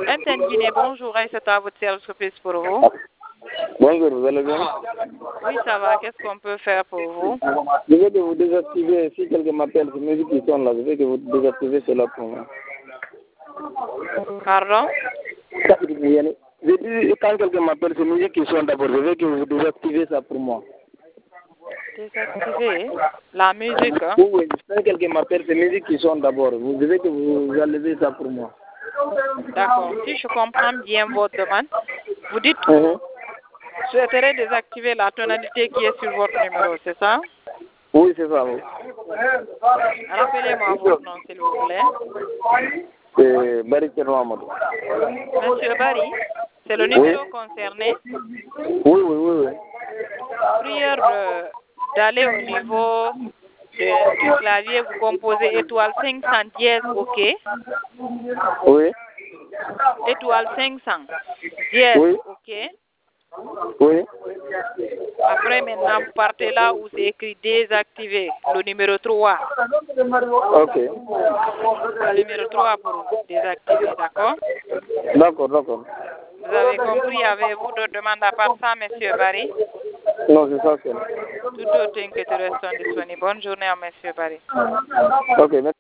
MTN Guinée, bonjour, c'est à votre service surprise pour vous. Bonjour, vous allez bien? Oui, ça va, qu'est-ce qu'on peut faire pour vous? Je veux que vous désactivez, si quelqu'un m'appelle, ces musiques qui sont là, je veux que vous désactivez cela pour moi. Pardon? J'ai dit, quand quelqu'un m'appelle, ces musiques qui sont d'abord, je veux que vous désactivez ça pour moi. Désactiver la musique, hein? Oui, quand quelqu'un m'appelle, ces musiques qui sont d'abord, je veux que vous enlevez ça pour moi. D'accord, si je comprends bien votre demande, vous dites souhaiterez désactiver la tonalité qui est sur votre numéro, c'est ça? Oui, c'est ça, oui. Rappelez-moi votre nom, s'il vous plaît. C'est Barry Amadou. Monsieur Barry, c'est le numéro concerné. Oui. Prière d'aller au niveau du clavier, vous composez étoile 500 dièse, OK. Oui. Étoile 500 dièse, Oui. OK. Oui. Après, maintenant, vous partez là où c'est écrit désactiver, le numéro 3. Ok. Le numéro 3 pour désactiver, d'accord? D'accord. Vous avez compris, avez-vous d'autres demandes à part ça, monsieur Barry? Non, c'est ça, c'est. Tout autre inquiétude reste disponible. Bonne journée à monsieur Barry. Ok, merci.